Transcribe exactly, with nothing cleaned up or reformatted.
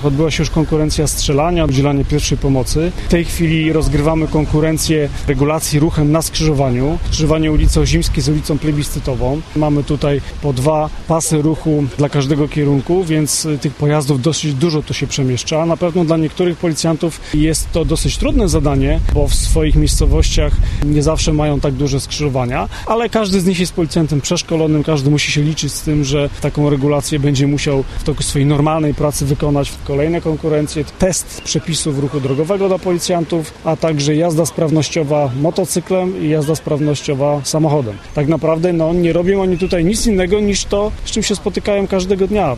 Odbyła się już konkurencja strzelania, udzielanie pierwszej pomocy. W tej chwili rozgrywamy konkurencję regulacji ruchem na skrzyżowaniu. Skrzyżowanie ulicy Ozimskiej z ulicą Plebiscytową. Mamy tutaj po dwa pasy ruchu dla każdego kierunku, więc tych pojazdów dosyć dużo tu się przemieszcza. Na pewno dla niektórych policjantów jest to dosyć trudne zadanie, bo w swoich miejscowościach nie zawsze mają tak duże skrzyżowania, ale każdy z nich jest policjantem przeszkolonym, każdy musi się liczyć z tym, że taką regulację będzie musiał w toku swojej normalnej pracy wykonać. Kolejne konkurencje, test przepisów ruchu drogowego dla policjantów, a także jazda sprawnościowa motocyklem i jazda sprawnościowa samochodem. Tak naprawdę no, nie robią oni tutaj nic innego niż to, z czym się spotykają każdego dnia.